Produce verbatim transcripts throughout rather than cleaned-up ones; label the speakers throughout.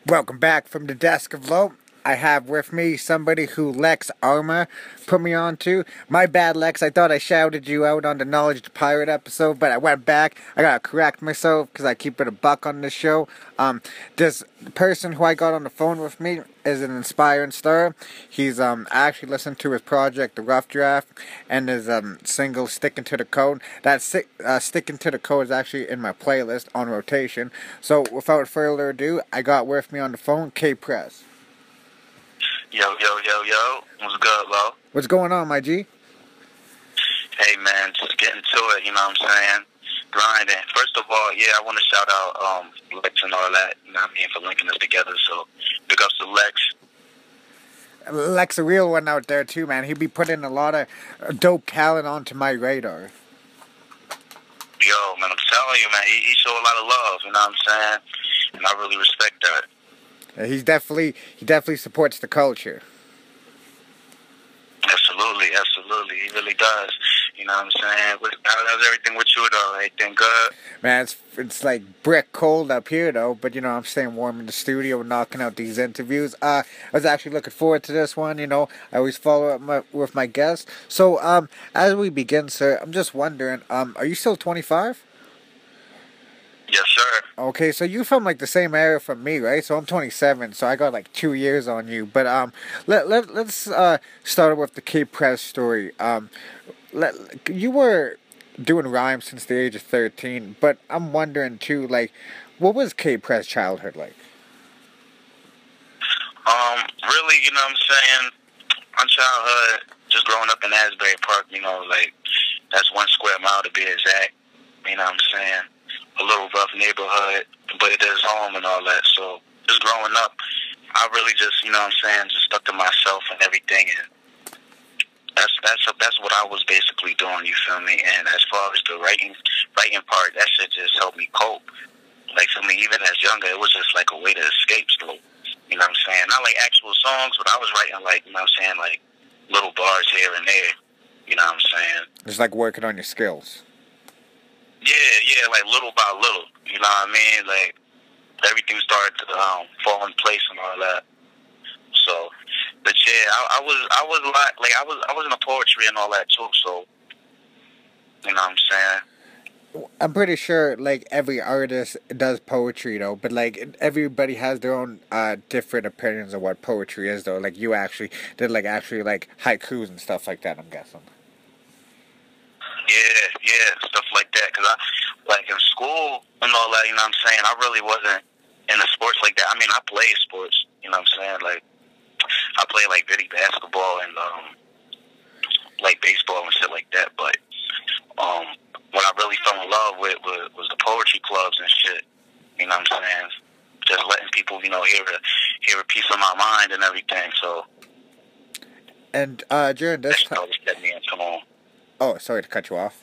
Speaker 1: Welcome back from the desk of Low. I have with me somebody who Lex Arma put me on to. My bad, Lex. I thought I shouted you out on the Knowledge the Pirate episode, but I went back. I gotta correct myself because I keep it a buck on this show. Um, this person who I got on the phone with me is an inspiring star. He's um actually listened to his project, The Rough Draft, and his um single Sticking to the Code. That si- uh, Sticking to the Code is actually in my playlist on rotation. So without further ado, I got with me on the phone K-Press.
Speaker 2: Yo, yo, yo, yo. What's good, Lo?
Speaker 1: What's going on, my G?
Speaker 2: Hey, man, just getting to it, you know what I'm saying? Grinding. First of all, yeah, I want to shout out um, Lex and all that, you know what I mean, for linking us together. So, big ups to Lex.
Speaker 1: Lex, a real one out there, too, man. He be putting a lot of dope talent onto my radar.
Speaker 2: Yo, man, I'm telling you, man, he, he showed a lot of love, you know what I'm saying? And I really respect that.
Speaker 1: He's definitely, he definitely supports the culture.
Speaker 2: Absolutely, absolutely. He really does. You know what I'm saying? How's everything with you, though? Everything good?
Speaker 1: Man, it's, it's like brick cold up here, though. But, you know, I'm staying warm in the studio, knocking out these interviews. Uh, I was actually looking forward to this one, you know. I always follow up my, with my guests. So, um, as we begin, sir, I'm just wondering, um, are you still twenty-five?
Speaker 2: Yes, sir.
Speaker 1: Okay, so you from like the same area from me, right? So I'm twenty-seven, so I got like two years on you. But um, let let let's uh start with the K-Press story. Um, let you were doing rhymes since the age of thirteen, but I'm wondering too, like, what was K-Press childhood like?
Speaker 2: Um, really, you know what I'm saying? My childhood, just growing up in Asbury Park, you know, like that's one square mile to be exact. You know what I'm saying? A little rough neighborhood, but it is home and all that. So just growing up, I really just, you know what I'm saying, just stuck to myself and everything. And that's that's that's what I was basically doing, you feel me? And as far as the writing writing part, that shit just helped me cope. Like, for me, even as younger, it was just like a way to escape slow. You know what I'm saying? Not like actual songs, but I was writing like, you know what I'm saying, like little bars here and there. You know what I'm saying?
Speaker 1: Just like working on your skills.
Speaker 2: Yeah, yeah, like little by little, you know what I mean? Like, everything started to um, fall in place and all that. So, but yeah, I, I was, I was like, like I was, I was into poetry and all that too. So, you know what I'm saying?
Speaker 1: I'm pretty sure, like, every artist does poetry, though, but, like, everybody has their own uh, different opinions of what poetry is, though. Like, you actually did, like, actually, like, haikus and stuff like that, I'm guessing.
Speaker 2: Yeah, yeah, stuff like that. Because I, like, in school and all that, you know what I'm saying, I really wasn't into sports like that. I mean, I played sports, you know what I'm saying? Like, I played, like, bitty basketball and, um, like, baseball and shit like that. But, um, what I really fell in love with was, was the poetry clubs and shit. You know what I'm saying? Just letting people, you know, hear a, hear a piece of my mind and everything. So,
Speaker 1: And uh, during this time...
Speaker 2: Set me into them.
Speaker 1: Oh, sorry to cut you off.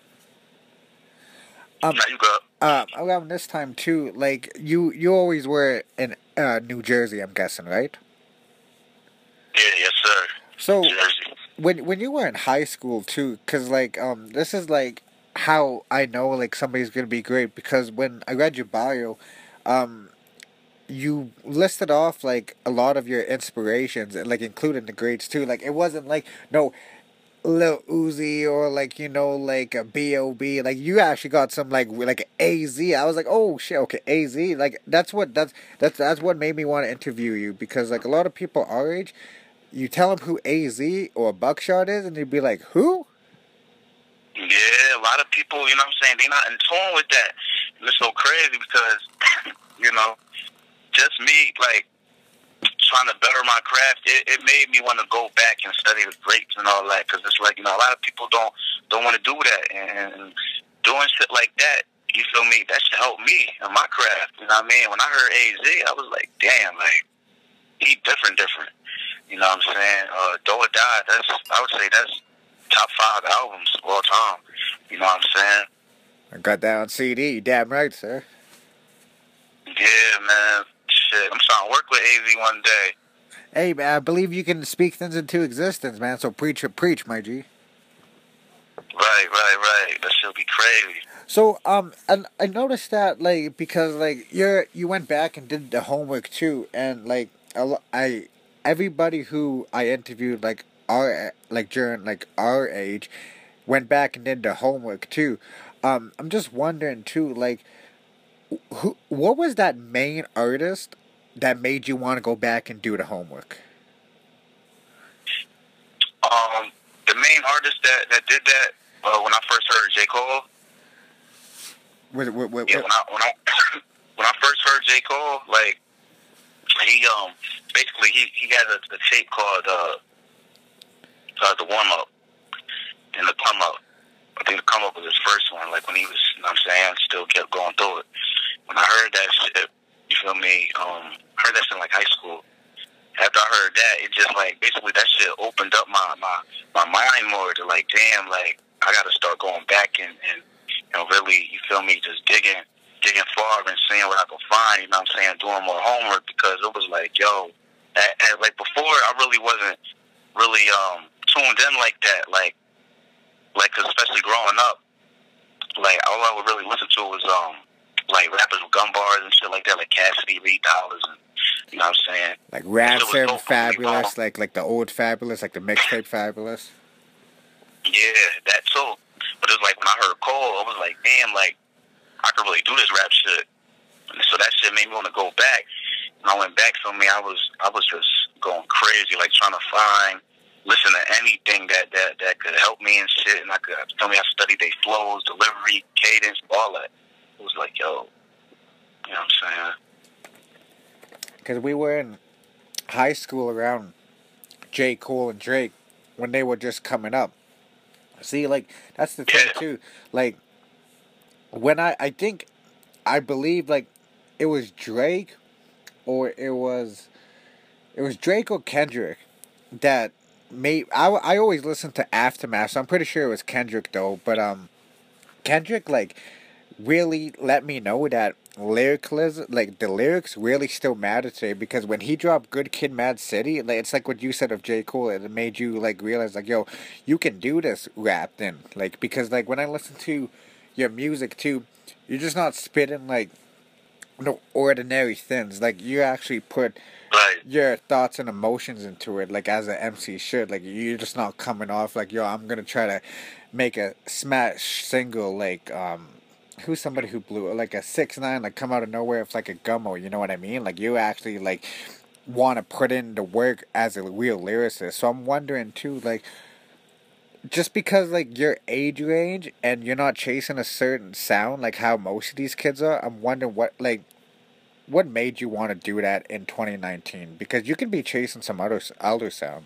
Speaker 1: Um,
Speaker 2: no, you good.
Speaker 1: Uh, around this time, too, like, you, you always were in uh, New Jersey, I'm guessing, right?
Speaker 2: Yeah, yes, sir.
Speaker 1: So,
Speaker 2: Jersey.
Speaker 1: when when you were in high school, too, because, like, um, this is, like, how I know, like, somebody's going to be great, because when I read your bio, um, you listed off, like, a lot of your inspirations, and, like, including the grades, too. Like, it wasn't, like, no... Lil Uzi or like, you know, like a B O B Like, you actually got some like like A Z. I was like, oh shit, okay, A Z. Like, that's what that's that's that's what made me want to interview you, because like a lot of people our age, you tell them who A Z or Buckshot is and they'd be like, who?
Speaker 2: Yeah, a lot of people, you know what I'm saying, they're not in tune with that. And it's so crazy because you know, just me like trying to better my craft, it, it made me want to go back and study the greats and all that, because it's like, you know, a lot of people don't don't want to do that, and doing shit like that, you feel me, that should help me and my craft, you know what I mean? When I heard A Z, I was like, damn, like, he different, different, you know what I'm saying? Uh, Do or Die, that's, I would say that's top five albums of all time, you know what I'm saying?
Speaker 1: I got that on C D, damn right, sir.
Speaker 2: Yeah, man. Shit, I'm trying to work with A Z one day.
Speaker 1: Hey, man, I believe you can speak things into existence, man, so preach or preach, my G.
Speaker 2: Right, right, right. That should be crazy.
Speaker 1: So um, and I noticed that like because like you're you went back and did the homework too, and like a lo- I everybody who I interviewed like our like during like our age went back and did the homework too. Um, I'm just wondering too, like who what was that main artist that made you want to go back and do the homework?
Speaker 2: Um, the main artist that that did that uh, when I first heard J Cole.
Speaker 1: Was, was, was,
Speaker 2: Yeah, when I when I when I first heard J Cole, like he um basically he he had a, a tape called uh, uh the warm up and the come up. I think the come up was his first one. Like when he was, you know what I'm saying, still kept going through it. When I heard that shit, you feel me? Um, heard that shit in like high school. After I heard that, it just like basically that shit opened up my my my mind more to like, damn, like I got to start going back and and you know really, you feel me, just digging digging far and seeing what I can find. You know what I'm saying? Doing more homework because it was like, yo, at, at, like before I really wasn't really um tuned in like that, like like 'cause especially growing up, like all I would really listen to was um like rappers with gun bars and shit like that, like Cassidy, Reed Dollars, and you know what I'm saying?
Speaker 1: like
Speaker 2: That shit was
Speaker 1: Ransom,
Speaker 2: dope for me, bro.
Speaker 1: Fabulous, like like the old Fabulous, like the mixtape Fabulous.
Speaker 2: Yeah, that too. But it was like when I heard Cole, I was like, damn, like I could really do this rap shit. And so that shit made me want to go back. And I went back. For me, I was I was just going crazy, like trying to find, listen to anything that that that could help me and shit. And I could tell me I studied their flows, delivery, cadence, all that. It was like, yo, you know what I'm saying?
Speaker 1: Because we were in high school around J. Cole and Drake when they were just coming up. See, like, that's the thing,
Speaker 2: Yeah.
Speaker 1: too. Like, when I, I think, I believe, like, it was Drake or it was, it was Drake or Kendrick that made, I, I always listen to Aftermath, so I'm pretty sure it was Kendrick, though, but, um, Kendrick, like, really let me know that lyricalism, like the lyrics, really still matter today. Because when he dropped "Good Kid, Mad City," like it's like what you said of J. Cole. It made you like realize, like, yo, you can do this rap then. Like because like when I listen to your music too, you're just not spitting like no ordinary things. Like you actually put
Speaker 2: Right.
Speaker 1: your thoughts and emotions into it, like as an M C should. Like you're just not coming off like, yo, I'm gonna try to make a smash single like um who's somebody who blew like a six nine like come out of nowhere. It's like a gummo, you know what I mean? Like you actually like want to put in the work as a real lyricist. So I'm wondering too, like just because like your age range and you're not chasing a certain sound like how most of these kids are, I'm wondering what like what made you want to do that in twenty nineteen? Because you could be chasing some other older sound.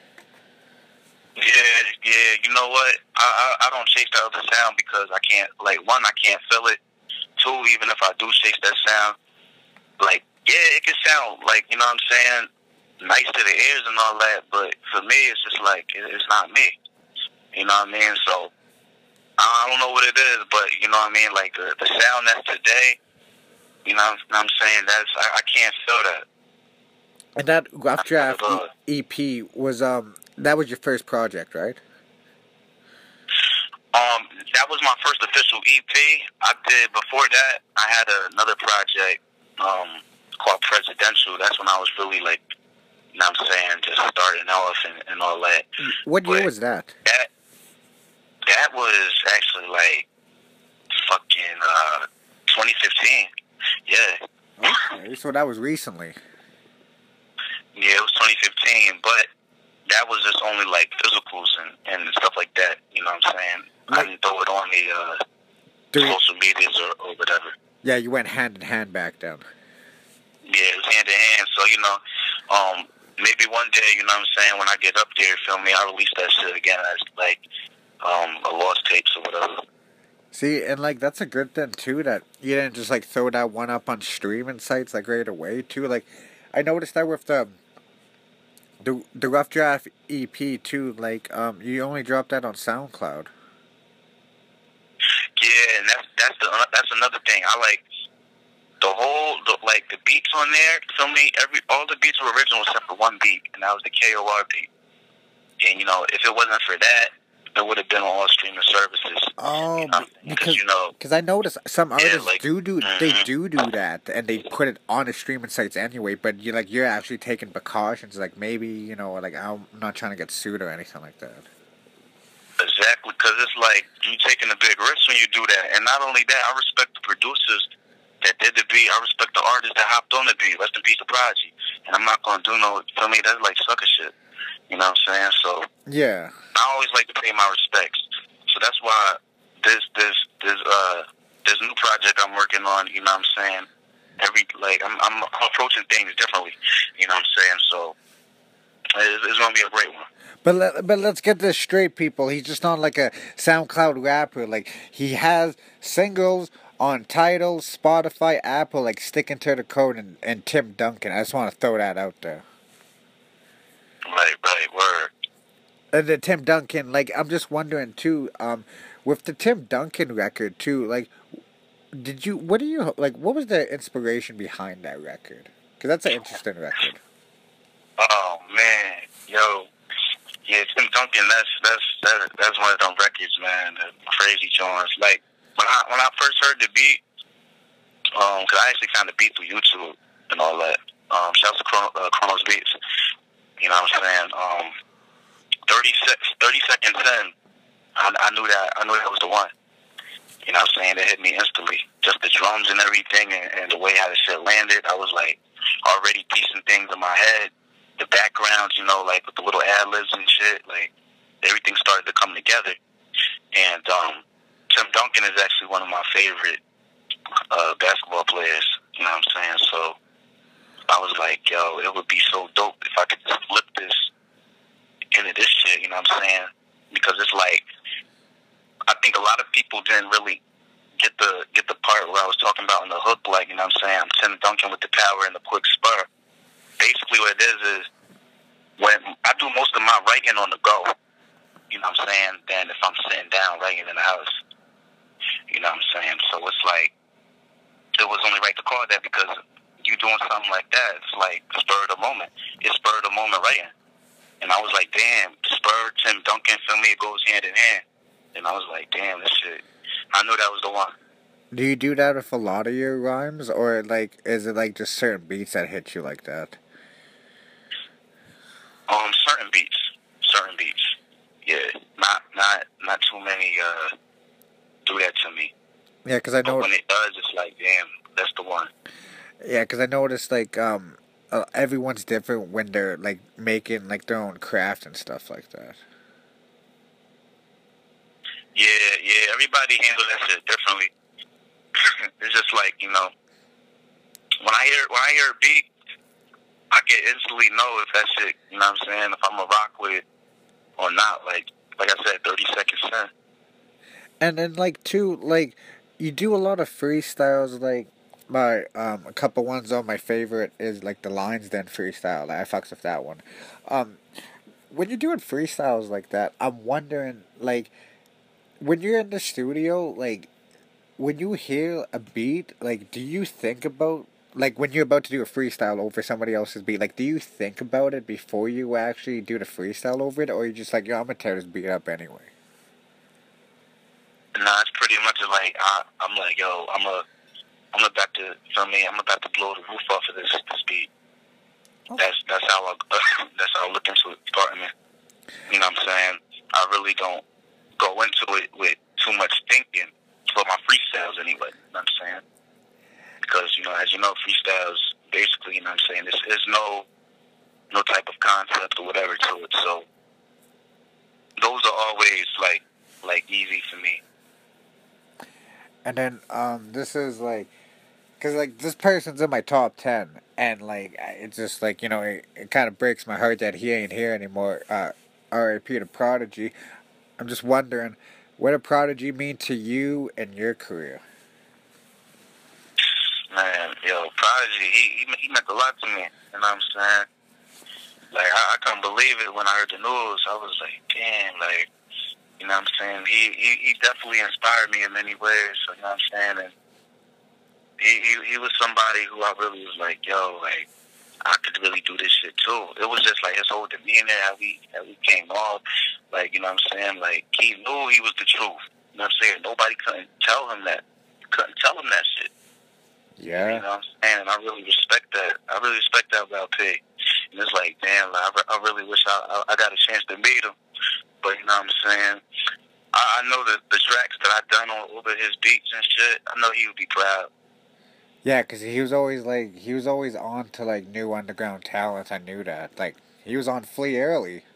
Speaker 2: Yeah, yeah. You know what? I, I I don't chase the other sound because I can't. Like one, I can't feel it. Two, even if I do chase that sound, like yeah, it can sound like you know what I'm saying, nice to the ears and all that. But for me, it's just like it, it's not me. You know what I mean? So I don't know what it is, but you know what I mean. Like the, the sound that's today. You know what I'm saying? That's I, I can't feel that.
Speaker 1: And that Rough Draft
Speaker 2: Uh,
Speaker 1: E- EP was um that was your first project, right?
Speaker 2: Um, that was my first official E P. I did before that. I had a, another project um, called Presidential. That's when I was really like, you know what I'm saying, just starting off and, and all that.
Speaker 1: What year
Speaker 2: But
Speaker 1: was that?
Speaker 2: That that was actually like fucking uh, twenty fifteen. Yeah.
Speaker 1: Okay, so that was recently.
Speaker 2: Yeah, it was twenty fifteen, but that was just only like physicals and, and stuff like that. You know what I'm saying?
Speaker 1: Like,
Speaker 2: I didn't throw it on the uh,
Speaker 1: Dude.
Speaker 2: social medias or, or whatever.
Speaker 1: Yeah, you went hand in hand back then.
Speaker 2: Yeah, it was hand in hand. So, you know, um, maybe one day, you know what I'm saying, when I get up there, feel me, I'll release that shit again as, like, um, a lost tapes or whatever.
Speaker 1: See, and, like, that's a good thing, too, that you didn't just, like, throw that one up on streaming sites, like, right away, too. Like, I noticed that with the, the, the Rough Draft E P, too, like, um, you only dropped that on SoundCloud.
Speaker 2: Yeah, and that's, that's, the, that's another thing. I, like, the whole, the, like, the beats on there, feel me, every, all the beats were original except for one beat, and that was the K O R beat. And, you know, if it wasn't for that, it would have been on all streaming services.
Speaker 1: Oh,
Speaker 2: You know,
Speaker 1: because
Speaker 2: you know,
Speaker 1: because I noticed some artists
Speaker 2: yeah, like,
Speaker 1: do do
Speaker 2: mm-hmm.
Speaker 1: they do do that, and they put it on the streaming sites anyway. But you like you're actually taking precautions, like maybe you know, like I'm not trying to get sued or anything like that.
Speaker 2: Exactly, because it's like you taking a big risk when you do that, and not only that, I respect the producers that did the beat. I respect the artists that hopped on the beat. Rest in peace to Prodigy. And I'm not gonna do no. For me, that's like sucker shit. You know what I'm saying? So
Speaker 1: yeah,
Speaker 2: I always like to pay my respects. So that's why this this this uh this new project I'm working on. You know what I'm saying? Every like I'm I'm approaching things differently. You know what I'm saying? So it's, it's gonna be a great one.
Speaker 1: But let, but let's get this straight, people. He's just not like a SoundCloud rapper. Like he has singles on Tidal, Spotify, Apple, like Sticking to the Code and, and Tim Duncan. I just want to throw that out there.
Speaker 2: Right, right, word.
Speaker 1: And the Tim Duncan, like I'm just wondering too, um, with the Tim Duncan record too, like, did you? What do you like? What was the inspiration behind that record? Because that's an interesting record.
Speaker 2: Oh man, yo. Yeah, Tim Duncan, that's that's that, that's one of them records, man. The crazy joints. Like when I when I first heard the beat, um, cause I actually found the beat through YouTube and all that. Um, shouts to Chron- uh, Chronos Beats. You know what I'm saying? Um, thirty sec- thirty seconds in, I, I knew that I knew that was the one. You know what I'm saying? It hit me instantly. Just the drums and everything, and, and the way how the shit landed. I was like already piecing things in my head. The backgrounds, you know, like with the little ad-libs and shit, like everything started to come together. And um, Tim Duncan is actually one of my favorite uh, basketball players, you know what I'm saying? So I was like, yo, it would be so dope if I could just flip this into this shit, you know what I'm saying? Because it's like, I think a lot of people didn't really get the get the part where I was talking about in the hook, like, you know what I'm saying? I'm Tim Duncan with the power and the quick spur. Basically what it is is when I do most of my writing on the go, you know what I'm saying, than if I'm sitting down writing in the house. You know what I'm saying? So it's like, it was only right to call that because you doing something like that, it's like spur of the moment. It's spur of the moment writing. And I was like, damn, spur, Tim Duncan, feel me, it goes hand in hand. And I was like, damn, this shit, I knew that was the one.
Speaker 1: Do you do that with a lot of your rhymes, or like is it like just certain beats that hit you like that?
Speaker 2: Um, certain beats, certain beats, yeah, not not not too many uh do that to me.
Speaker 1: Yeah, because I know
Speaker 2: but when it does, it's like, damn, that's the one.
Speaker 1: Yeah, because I noticed like um uh, everyone's different when they're like making like their own craft and stuff like that.
Speaker 2: Yeah, yeah, everybody handles that shit differently. It's just like, you know, when I hear when I hear a beat, I can instantly know if that shit, you know what I'm saying, if I'm a rock with it or not. Like like I said, thirty seconds in.
Speaker 1: And then like too, like you do a lot of freestyles. Like my um a couple ones on my favorite is like the Lines Then freestyle. Like, I fucks with that one. Um, when you're doing freestyles like that, I'm wondering like when you're in the studio, like when you hear a beat, like do you think about like when you're about to do a freestyle over somebody else's beat, like do you think about it before you actually do the freestyle over it, or you just like, yo, I'm gonna tear this beat up anyway?
Speaker 2: Nah, it's pretty much like I, I'm like, yo, I'm a, I'm about to, for me, I'm about to blow the roof off of this this beat. Oh. That's that's how I that's how I look into it starting it. You know what I'm saying? I really don't go into it with too much thinking for my freestyles anyway. You know what I'm saying? Because, you know, as you know, freestyles basically, you know what I'm saying, there's, there's no no type of concept or whatever to it. So those are always like like easy for me.
Speaker 1: And then um, this is like, cause like this person's in my top ten, and like it's just like, you know, it, it kind of breaks my heart that he ain't here anymore. Uh, R I P to Prodigy. I'm just wondering, what did Prodigy mean to you and your career?
Speaker 2: Man, yo, Prodigy, he, he he meant a lot to me. You know what I'm saying? Like I, I couldn't believe it when I heard the news. I was like, damn, like. You know what I'm saying? He, he he definitely inspired me in many ways. So, you know what I'm saying? And he, he he was somebody who I really was like, yo, like, I could really do this shit too. It was just like his whole demeanor, how we how we came off, like, you know what I'm saying? Like, he knew he was the truth. You know what I'm saying? Nobody couldn't tell him that. Couldn't tell him that shit.
Speaker 1: Yeah.
Speaker 2: You know what I'm saying? And I really respect that. I really respect that about P. And it's like, damn, like, I, re- I really wish I, I I got a chance to meet him. But you know what I'm saying? I, I know that the tracks that I done on over his beats and shit, I know he would be proud.
Speaker 1: Yeah, because he was always, like, he was always on to, like, new underground talent. I knew that. Like, he was on Flea early.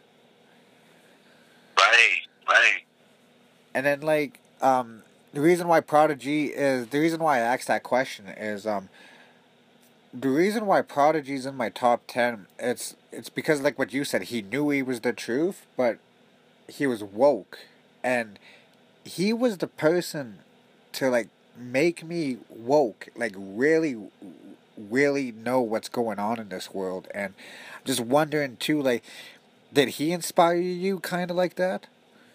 Speaker 2: Right, right.
Speaker 1: And then, like, um, the reason why Prodigy is, the reason why I asked that question is, um, the reason why Prodigy's in my top ten, it's, it's because, like what you said, he knew he was the truth, but he was woke. And he was the person to, like, make me woke, like, really, really know what's going on in this world. And I'm just wondering, too, like, did he inspire you kind of like that?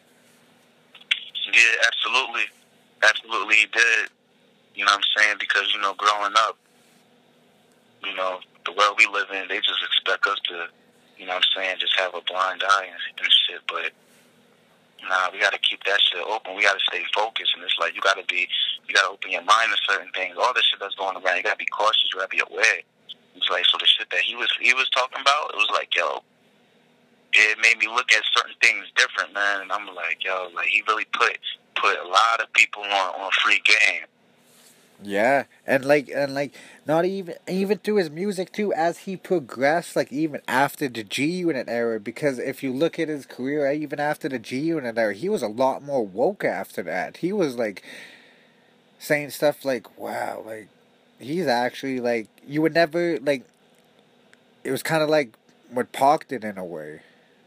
Speaker 2: Yeah, absolutely. Absolutely, he did. You know what I'm saying? Because, you know, growing up, you know, the world we live in, they just expect us to, you know what I'm saying, just have a blind eye and, and shit. But, nah, we got to keep that shit open. We got to stay focused. And it's like, you got to be, you got to open your mind to certain things. All this shit that's going around, you got to be cautious. You got to be aware. It's like, so the shit that he was, he was talking about, it was like, yo, it made me look at certain things different, man. And I'm like, yo, like, he really put, put a lot of people on, on free game.
Speaker 1: Yeah, and like, and like, not even, even through his music too, as he progressed, like, even after the G-Unit era, because if you look at his career, even after the G-Unit era, he was a lot more woke after that. He was, like, saying stuff like, wow, like, he's actually, like, you would never, like, it was kind of like what Pac did in a way.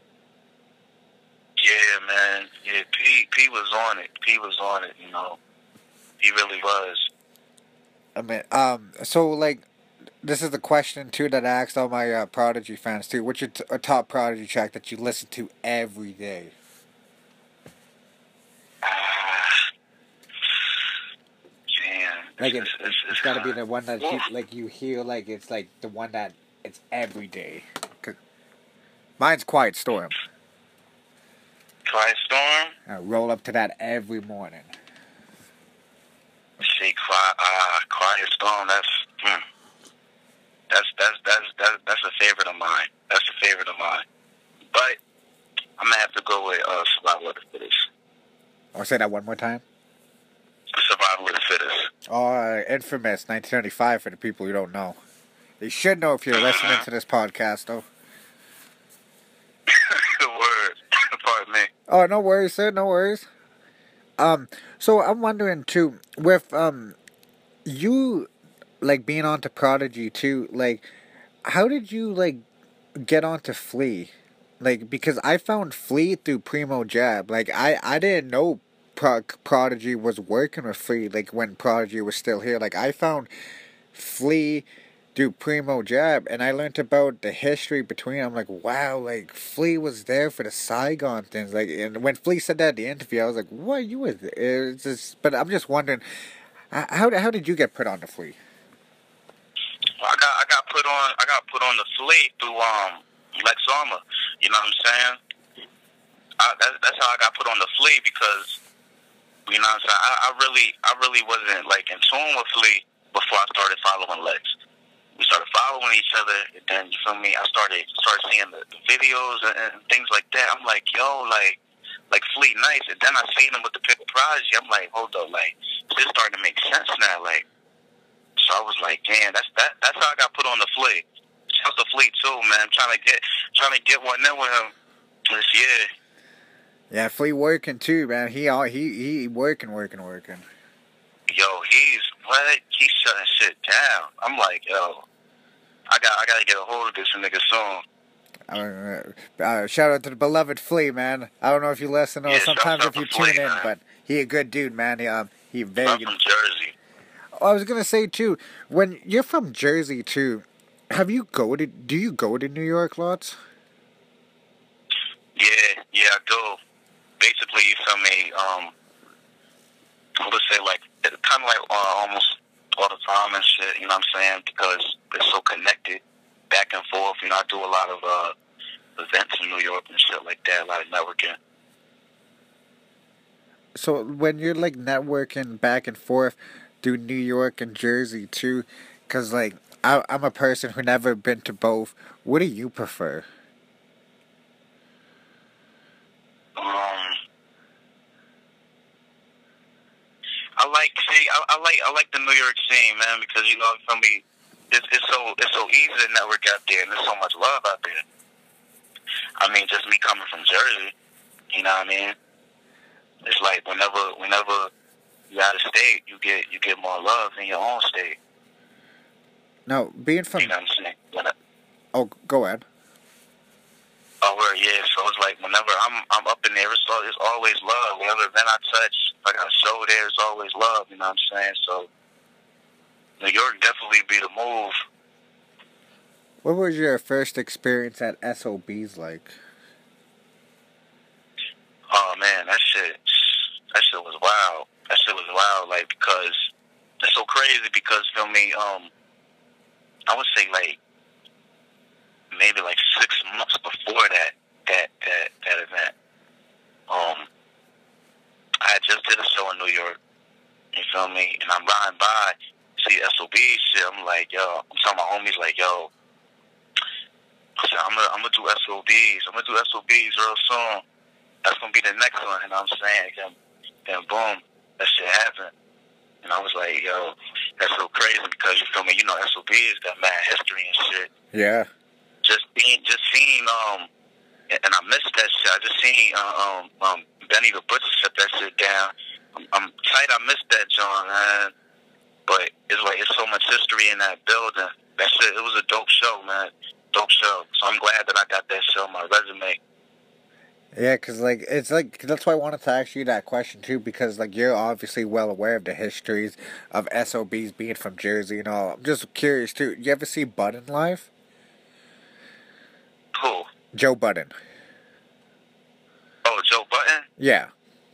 Speaker 2: Yeah, man. Yeah, P, P was on it. P was on it, you know. He really was.
Speaker 1: I mean, um, so, like, this is the question, too, that I asked all my uh, Prodigy fans, too. What's your t- a top Prodigy track that you listen to every day?
Speaker 2: Ah, damn.
Speaker 1: Like,
Speaker 2: It's,
Speaker 1: it,
Speaker 2: it's, it's,
Speaker 1: it's got to be
Speaker 2: kinda,
Speaker 1: the one that,
Speaker 2: oof.
Speaker 1: you, like, you hear, like, it's, like, the one that it's every day. 'Cause mine's Quiet Storm.
Speaker 2: Quiet Storm?
Speaker 1: I roll up to that every morning.
Speaker 2: See, Quiet, uh, Quiet Storm, that's, hmm. That's, that's, that's, that's, that's a favorite of mine. That's a favorite of mine. But, I'm going to have to go with uh, Survival of the Fittest.
Speaker 1: I'll say that one more time.
Speaker 2: Survival of the Fittest.
Speaker 1: Oh, uh, Infamous, nineteen ninety-five, for the people who don't know. You should know if you're listening to this podcast, though.
Speaker 2: Good word. Pardon me.
Speaker 1: Oh, no worries, sir. No worries. Um, so I'm wondering too, with um, you, like, being onto Prodigy too, like, how did you, like, get onto Flea? Like, because I found Flea through Primo Jab. Like, I, I didn't know Pro- Prodigy was working with Flea, like, when Prodigy was still here. Like, I found Flea through Primo Jab, and I learned about the history between them. I'm like, wow, like, Flea was there for the Saigon things. Like, and when Flea said that in the interview, I was like, what, you were there? It's just, but I'm just wondering, how, how did you get put on the Flea?
Speaker 2: I got I got put on I got put on the Flea through um Lex Armor. You know what I'm saying? I, that, that's how I got put on the Flea, because, you know what I'm saying, I, I really I really wasn't, like, in tune with Flea before I started following Lex. We started following each other, and then, you feel me, I started started seeing the, the videos and, and things like that. I'm like, yo, like like Flea nice, and then I seen him with the Pickle Prodigy. I'm like, hold up, like, this is starting to make sense now, like. So I was like, damn, that's that. That's how I got put on the Flea. Shout out to Flea too, man. I'm trying to get trying to get one in with him this year.
Speaker 1: Yeah, Flea working too, man. He all he he working, working, working.
Speaker 2: Yo, he's what? He's shutting shit down. I'm like, yo, I got I gotta get a hold of this nigga soon.
Speaker 1: Uh, uh, shout out to the beloved Flea, man. I don't know if you listen or
Speaker 2: Yeah,
Speaker 1: sometimes
Speaker 2: shout
Speaker 1: if you
Speaker 2: out to Flea,
Speaker 1: tune in,
Speaker 2: man.
Speaker 1: but he a good dude, man. He, um, he very
Speaker 2: I'm
Speaker 1: good.
Speaker 2: from Jersey.
Speaker 1: I was gonna say too, when you're from Jersey too, have you go to do you go to New York lots?
Speaker 2: Yeah, yeah, I do. Basically, you feel me? Um, I would say, like, kind of like uh, almost all the time and shit. You know what I'm saying? Because it's so connected back back and forth. You know, I do a lot of uh, events in New York and shit like that, a lot of networking.
Speaker 1: So when you're like networking back and forth through New York and Jersey too, because like I, I'm a person who never been to both. What do you prefer?
Speaker 2: Um, I like see, I, I like I like the New York scene, man, because you know, for me, it's, it's so it's so easy to network out there, and there's so much love out there. I mean, just me coming from Jersey, you know what I mean? It's like whenever whenever you out of state, you get you get more love in your own state.
Speaker 1: No, being from.
Speaker 2: You know what I'm saying? When I,
Speaker 1: oh, go ahead.
Speaker 2: Oh, well, yeah. So it's like whenever I'm I'm up in there, it's, all, it's always love. Whatever event I touch, if I got a show there, it's always love. You know what I'm saying? So New York definitely be the move.
Speaker 1: What was your first experience at S O B's like?
Speaker 2: Oh man, that shit, that shit was wild. That shit was wild. Like because it's so crazy. Because feel me, um, I would say like maybe like six months before that that that that event, um, I had just did a show in New York. You feel me? And I'm riding by, see S O B shit. I'm like, yo, I'm telling my homies like, yo, I said, I'm gonna I'm gonna do S O Bs. I'm gonna do S O Bs real soon. That's gonna be the next one. And I'm saying, then, then boom, that shit happened. And I was like, yo, that's so crazy because you feel me? You know, S O Bs got mad history and shit.
Speaker 1: Yeah.
Speaker 2: Just being, just seeing, um, and, and I missed that shit. I just seen uh, um, um, Benny the Butcher shut that shit down. I'm, I'm tight. I missed that, John, man. But it's like it's so much history in that building. That shit, it was a dope show, man. Dope show. So I'm glad that I got that show on my resume.
Speaker 1: Yeah, because, like, it's like, that's why I wanted to ask you that question, too, because, like, you're obviously well aware of the histories of S O Bs being from Jersey and all. I'm just curious, too. You ever see Budden live?
Speaker 2: Who?
Speaker 1: Joe Budden.
Speaker 2: Oh, Joe Budden?
Speaker 1: Yeah.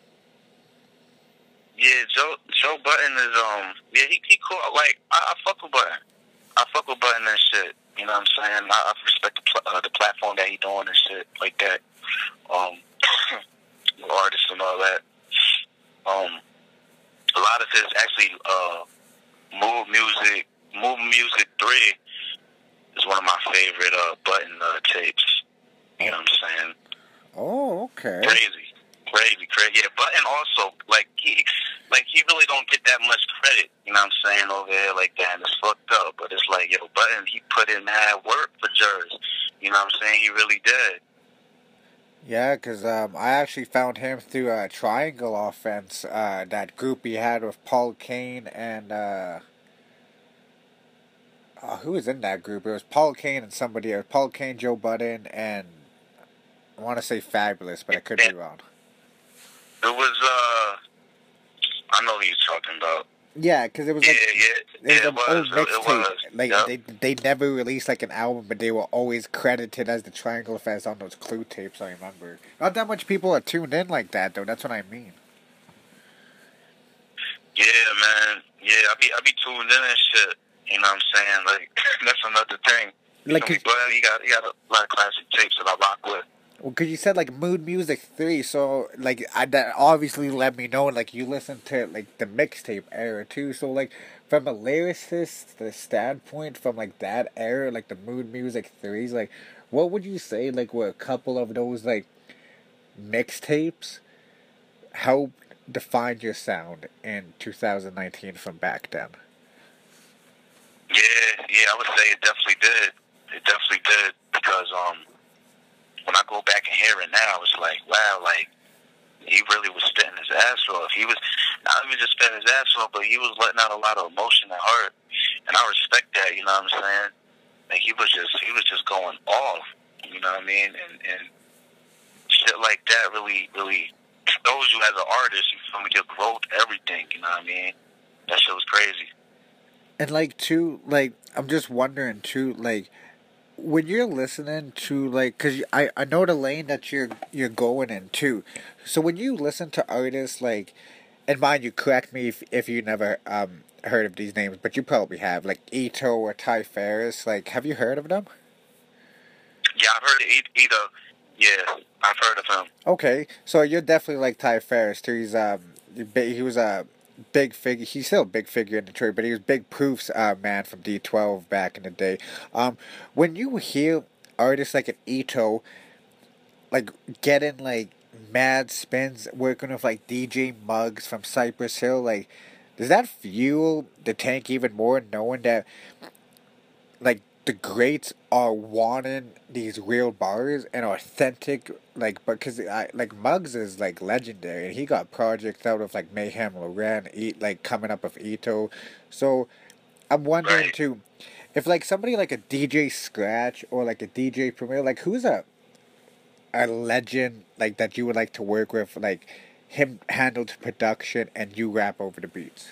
Speaker 2: Yeah, Joe Joe Budden is, um, yeah, he, he cool. Like, I, I fuck with Budden. I fuck with Budden and shit. You know what I'm saying? I, I respect the, pl- uh, the platform that he doing and shit like that. Um, artists and all that. Um, a lot of his actually, uh, Move Music, Move Music three is one of my favorite, uh, Budden, uh, tapes. You know what I'm saying?
Speaker 1: Oh, okay.
Speaker 2: Crazy. Crazy, crazy. Yeah, Budden also, like, he, like, he really don't get that much credit, you know what I'm saying, over there like that, and it's fucked up, but it's like, yo, Budden, he put in mad work for Jersey, you know what I'm saying, he really did.
Speaker 1: Yeah, because um, I actually found him through a Triangle Offense, uh, that group he had with Paul Kane and, uh, uh, who was in that group? It was Paul Kane and somebody else. Paul Kane, Joe Budden, and I want to say Fabulous, but I could be wrong.
Speaker 2: It was, uh, I know who you're talking about.
Speaker 1: Yeah, because it was like,
Speaker 2: yeah, yeah,
Speaker 1: it was
Speaker 2: yeah,
Speaker 1: an
Speaker 2: it was,
Speaker 1: old
Speaker 2: it
Speaker 1: mixtape.
Speaker 2: was.
Speaker 1: Like,
Speaker 2: Yep.
Speaker 1: they they never released like an album, but they were always credited as the Triangle Offense on those Clue tapes, I remember. Not that much people are tuned in like that, though. That's what I mean.
Speaker 2: Yeah, man. Yeah, I be I be tuned in and shit. You know what I'm saying? Like, that's another thing.
Speaker 1: Like,
Speaker 2: You know, but he got, he got a lot of classic tapes that I rock with.
Speaker 1: Well, because you said, like, Mood Music three, so, like, I, that obviously let me know, like, you listened to, like, the mixtape era, too. So, like, from a lyricist the standpoint, from, like, that era, like, the Mood Music threes, like, what would you say, like, were a couple of those, like, mixtapes helped define your sound in two thousand nineteen from back then?
Speaker 2: Yeah, yeah, I would say it definitely did. It definitely did, because, um, when I go back and hear it now, it's like, wow, like, he really was spitting his ass off. He was, not even just spitting his ass off, but he was letting out a lot of emotion and heart. And I respect that, you know what I'm saying? Like, he was just, he was just going off, you know what I mean? And, and shit like that really, really shows you as an artist, you feel me, your growth, everything, you know what I mean? That shit was crazy.
Speaker 1: And, like, too, like, I'm just wondering, too, like, when you're listening to, like, because I, I know the lane that you're you're going in, too. So when you listen to artists, like, and mind you, correct me if, if you never um heard of these names, but you probably have, like, Ito or Ty Ferris, like, have you heard of them?
Speaker 2: Yeah, I've heard of e- either. Yeah, I've heard of him.
Speaker 1: Okay, so you're definitely like Ty Ferris too. He's um he was a big figure. He's still a big figure in Detroit, but he was big proofs uh, man from D twelve back in the day. Um, when you hear artists like an Ito, like getting like mad spins, working with like D J Muggs from Cypress Hill, like does that fuel the tank even more, knowing that like the greats are wanting these real bars and authentic, like, because I like Muggs is like legendary and he got projects out of like Mayhem Loren, eat like coming up with Ito, so I'm wondering
Speaker 2: Right.
Speaker 1: too if like somebody like a D J Scratch or like a D J Premier, like who's a a legend like that you would like to work with, like him handled production and you rap over the beats.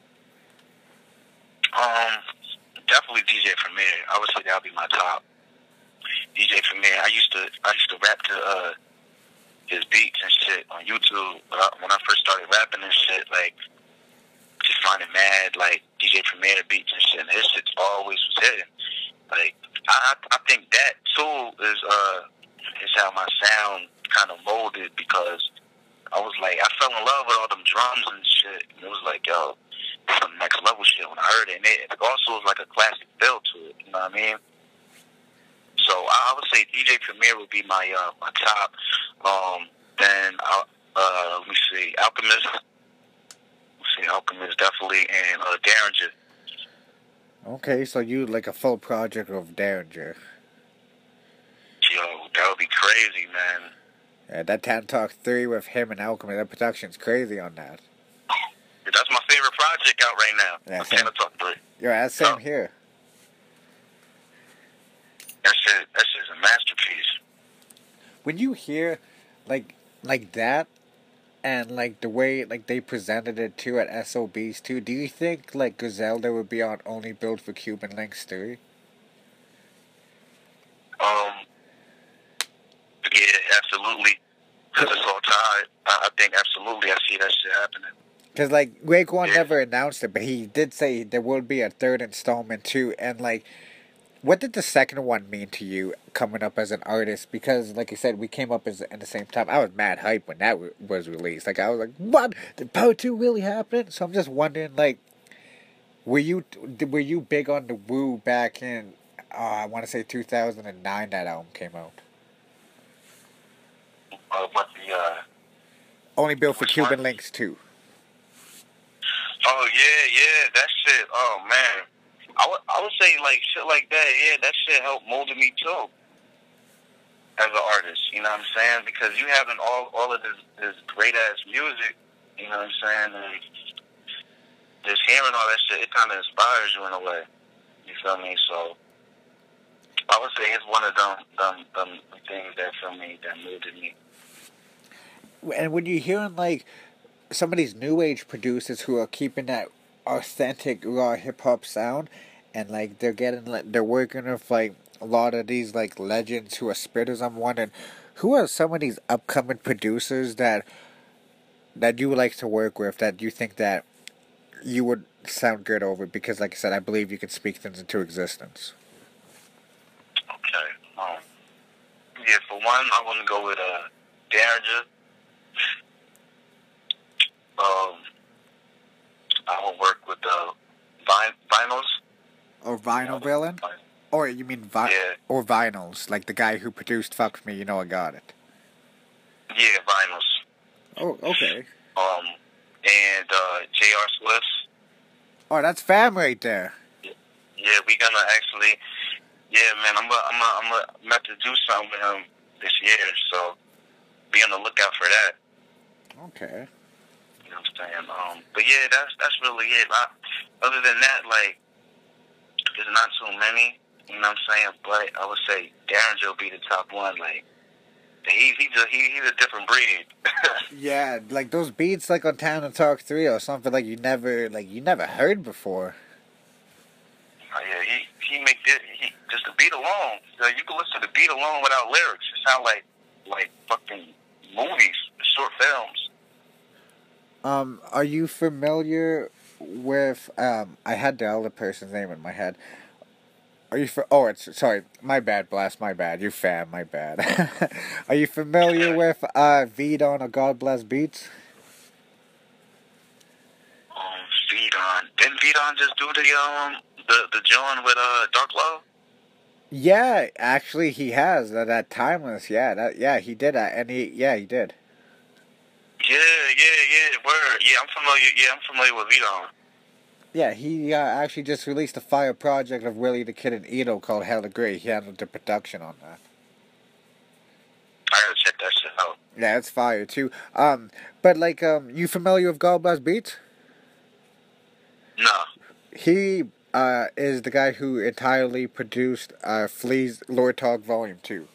Speaker 2: Um, definitely D J Premier. I would say that would be my top. D J Premier. I used to I used to rap to uh, his beats and shit on YouTube. When I, when I first started rapping and shit, like just finding mad like D J Premier beats and shit. And his shit always was hitting. Like I I think that too is uh is how my sound kind of molded, because I was like I fell in love with all them drums and shit. And it was like, yo, some next level shit when I heard it. And it also was like a classic feel to it, you know what I mean? So I would say D J Premier would be my uh, my top. Um, then uh, uh, let me see, Alchemist. Let's see, Alchemist definitely, and uh, Derringer.
Speaker 1: Okay, so you like a full project of Derringer.
Speaker 2: Yo, that would be crazy, man.
Speaker 1: Yeah, that Tan Talk three with him and Alchemy, that production's crazy on that.
Speaker 2: That's my favorite project out right now.
Speaker 1: Yeah,
Speaker 2: Tana Talk three.
Speaker 1: Yeah, that's same
Speaker 2: oh.
Speaker 1: here.
Speaker 2: That shit, that shit's a masterpiece.
Speaker 1: When you hear like like that and like the way like they presented it too at S O Bs too, do you think like Griselda would be on Only Built for Cuban Links three?
Speaker 2: Um, yeah, absolutely. Because it's all tied. I, I think absolutely I see that shit happening.
Speaker 1: Because, like, Raekwon
Speaker 2: yeah.
Speaker 1: never announced it, but he did say there will be a third installment, too. And, like, what did the second one mean to you coming up as an artist? Because, like I said, we came up as at the same time. I was mad hype when that w- was released. Like, I was like, what? Did Power two really happen? So I'm just wondering, like, were you were you big on the Wu back in, uh, I want to say two thousand nine that album came out?
Speaker 2: Uh, what the, uh...
Speaker 1: Only Built for Cuban
Speaker 2: one?
Speaker 1: Links, too.
Speaker 2: Oh, yeah, yeah, that shit, oh, man. I would, I would say, like, shit like that, yeah, that shit helped molded me, too, as an artist, you know what I'm saying? Because you having all, all of this, this great-ass music, you know what I'm saying, and just hearing all that shit, it kind of inspires you in a way, you feel me? So, I would say it's one of them, them, them things that, feel me, that molded me.
Speaker 1: And when you're hearing, like, some of these new age producers who are keeping that authentic raw hip hop sound, and like they're getting like they're working with like a lot of these like legends who are spitters, I'm wondering who are some of these upcoming producers that that you would like to work with, that you think that you would sound good over, because like I said, I believe you can speak things into existence.
Speaker 2: Okay. Um, yeah, for one, I want to go with uh, Derringer. Um, I will work with the uh, vin- vinyls.
Speaker 1: Or Vinyl Villain? Or you mean vi-
Speaker 2: yeah.
Speaker 1: or Vinyls, like the guy who produced Fuck Me, You Know I Got It.
Speaker 2: Yeah, vinyls.
Speaker 1: Oh, okay.
Speaker 2: Um, and uh, J R. Swift.
Speaker 1: Oh, that's fam right there.
Speaker 2: Yeah, we gonna actually. Yeah, man, I'm gonna, I'm gonna, I'm gonna I'm about to do something with him this year, so be on the lookout for that.
Speaker 1: Okay.
Speaker 2: You know what I'm saying? Um, but yeah, that's that's really it. I, other than that, like, there's not too many. You know what I'm saying? But I would say Derringer will be the top one. Like, he he's a he, he's a different breed.
Speaker 1: Yeah, like those beats, like on Town and Talk Three or something, like you never like you never heard before.
Speaker 2: Oh, yeah, he he make it. He just the beat alone. You know, you can listen to the beat alone without lyrics. It sound like like fucking movies, short films.
Speaker 1: Um, are you familiar with um? I had the other person's name in my head. Are you? Fa- oh, it's sorry. My bad, Blast. My bad. You fam. My bad. Are you familiar with uh Vidon or God Bless Beats?
Speaker 2: Um, Vidon. Didn't Vidon just do the um the the joint with uh Dark Love?
Speaker 1: Yeah, actually, he has that, that timeless. Yeah, that yeah he did that, and he yeah he did.
Speaker 2: Yeah, yeah, yeah. Word. Yeah, I'm familiar. Yeah, I'm familiar with Vidon.
Speaker 1: Yeah, he uh, actually just released a fire project of Willie the Kid and Ito called Hella Great. He handled the production on that.
Speaker 2: I gotta check that shit out.
Speaker 1: Yeah, it's fire too. Um, but like, um, you familiar with God Bless Beats?
Speaker 2: No.
Speaker 1: He uh is the guy who entirely produced uh Flea's Lord Talk Volume Two.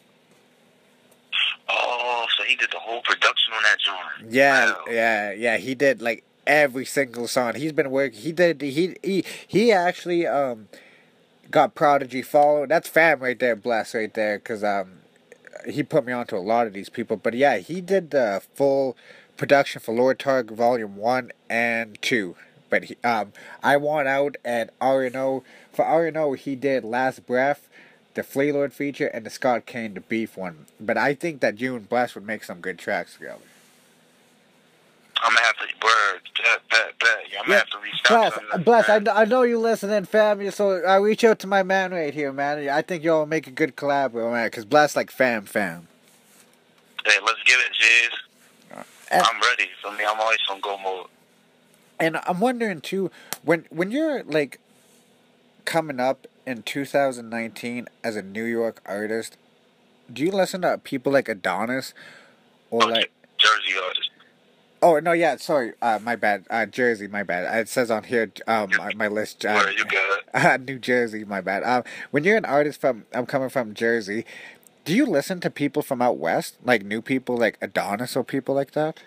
Speaker 2: Oh, so he did the whole production on that joint.
Speaker 1: Yeah,
Speaker 2: Wow.
Speaker 1: yeah, yeah. He did like every single song. He's been working. He did. He he he actually um got Prodigy followed. That's fam right there, Bless right there, because um he put me onto a lot of these people. But yeah, he did the full production for Lord Targ Volume One and Two. But he, um, I Want Out and R and O. For R and O, he did Last Breath, the Flea Lord feature, and the Scott Kane, the Beef one. But I think that you and Bless would make some good tracks together.
Speaker 2: I'm gonna have to word. Bet, bet, bet. Yeah, I'm gonna
Speaker 1: Yeah,
Speaker 2: have to reach out to
Speaker 1: Bless,
Speaker 2: him.
Speaker 1: Bless, I, kn- I know you listening, fam. So I reach out to my man right here, man. I think y'all make a good collab, man. Cause Bless like fam, fam.
Speaker 2: Hey, let's get it, Jizz.
Speaker 1: And,
Speaker 2: I'm ready. For me, I'm always on go mode.
Speaker 1: and I'm wondering too, when when you're like coming up in two thousand nineteen as a New York artist, do you listen to people like Adonis or
Speaker 2: Oh,
Speaker 1: like
Speaker 2: Jersey artist.
Speaker 1: Oh no, yeah, sorry, uh, my bad, uh, Jersey, my bad. It says on here, um, my, my list, uh,
Speaker 2: Where you good?
Speaker 1: uh, New Jersey, my bad. Um, when you're an artist from, I'm coming from Jersey. Do you listen to people from out west, like new people, like Adonis or people like that?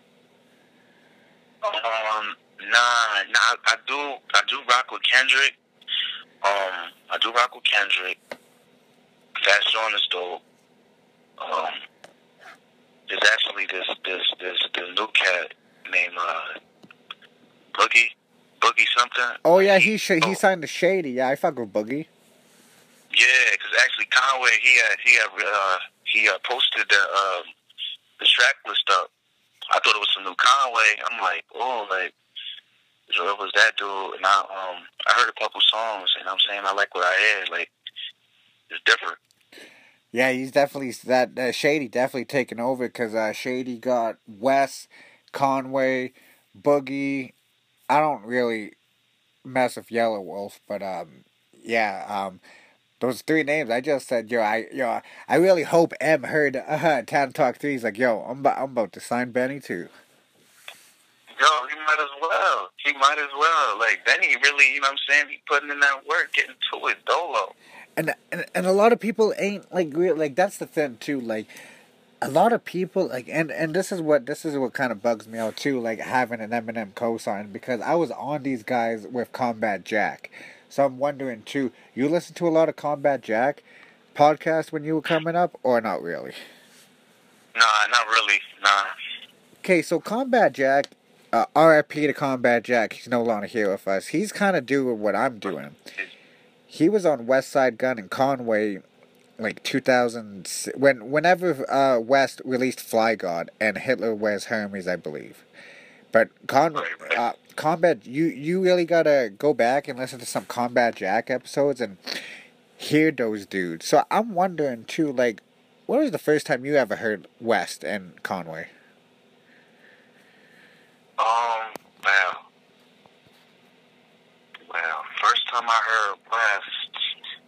Speaker 2: Um, nah, nah. I do, I do rock with Kendrick. Um, I do rock with Kendrick. Fat Sean is dope. Um, there's actually this, this, this, this new cat named uh, Boogie, Boogie something.
Speaker 1: Oh yeah, he sh-
Speaker 2: oh.
Speaker 1: he signed to Shady. Yeah, I fuck with Boogie.
Speaker 2: Yeah, because actually Conway, he had, he had, uh, he uh, posted the, um, the track list up. I thought it was some new Conway. I'm like, oh, like, so it was that dude. And I, um, I heard a couple songs, and I'm saying I like what I heard. Like, it's different.
Speaker 1: Yeah, he's definitely that uh, Shady definitely taken over because uh, Shady got Wes, Conway, Boogie. I don't really mess with Yellow Wolf, but um, yeah, um, those three names I just said, yo, I yo, I really hope M heard uh, Town Talk Three. He's like, yo, I'm about, I'm about to sign Benny too.
Speaker 2: Yo, he might as well. He might as well. Like, Benny really, you know what I'm saying? He putting in that work, getting to it, dolo.
Speaker 1: And, and and a lot of people ain't like real like that's the thing too, like a lot of people like and, and this is what this is what kind of bugs me out too, like having an Eminem cosign, because I was on these guys with Combat Jack. So I'm wondering too, you listen to a lot of Combat Jack podcasts when you were coming up or not really?
Speaker 2: Nah, not really. Nah.
Speaker 1: Okay, so Combat Jack, uh, R I P to Combat Jack, he's no longer here with us. He's kind of doing what I'm doing. He was on West Side Gun and Conway, like two thousand, when whenever uh, West released Fly God and Hitler Wears Hermes, I believe. But Con uh, Combat, you you really gotta go back and listen to some Combat Jack episodes and hear those dudes. So I'm wondering too, like, when was the first time you ever heard West and Conway?
Speaker 2: Um, wow. Wow. First time I heard West,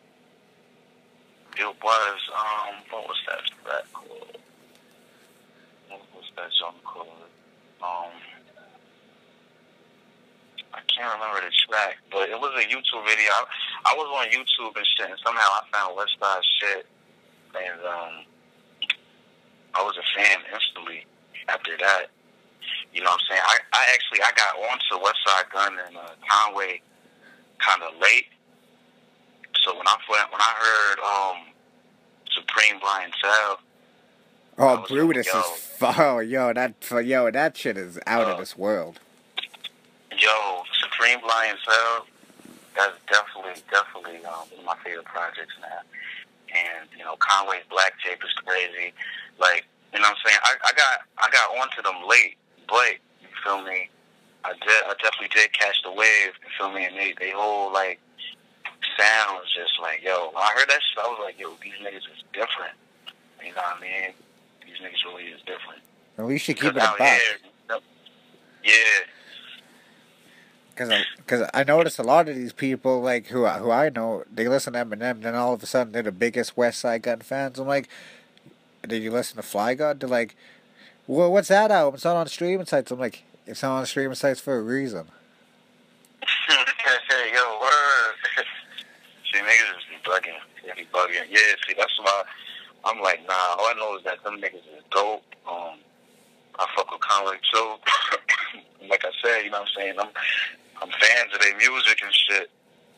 Speaker 2: it was, um, what was that track called? What was that song called? Um, I can't remember the track, but it was a YouTube video. I, I was on YouTube and shit, and somehow I found West Side shit, and, um, I was a fan instantly after that. You know what I'm saying? I, I actually, I got onto West Side Gun and uh, Conway kind of late. So when I when I heard um, Supreme Blind Cell,
Speaker 1: Oh, Brutus
Speaker 2: like,
Speaker 1: is oh yo that yo that shit is out
Speaker 2: uh,
Speaker 1: of this world.
Speaker 2: Yo, Supreme Blind Cell, that's definitely definitely um, one of my favorite projects now. And you know, Conway's Black Tape is crazy. Like, you know what I'm saying? I, I got I got onto them late, but you feel me? I did I definitely did catch the wave. You feel me? And they they whole like sound was just like, yo. When I heard that shit, I was like, yo, these niggas is different. You know what I mean? These niggas really is different.
Speaker 1: At least you keep it
Speaker 2: out
Speaker 1: a buck.
Speaker 2: here, yeah.
Speaker 1: Because I, cause I noticed a lot of these people, like, who, I- who I know, they listen to Eminem, then all of a sudden they're the biggest West Side Gun fans. I'm like, did you listen to Fly God? They're like, well, what's that album? It's not on streaming sites. I'm like, it's not on streaming sites for a reason.
Speaker 2: Yo, word. See, niggas is be bugging. They be bugging. Yeah, see, that's why I'm like, nah, all I know is that them niggas is dope. Um, I fuck with Conway too. Like I said, you know what I'm saying? I'm I'm fans of their music and shit.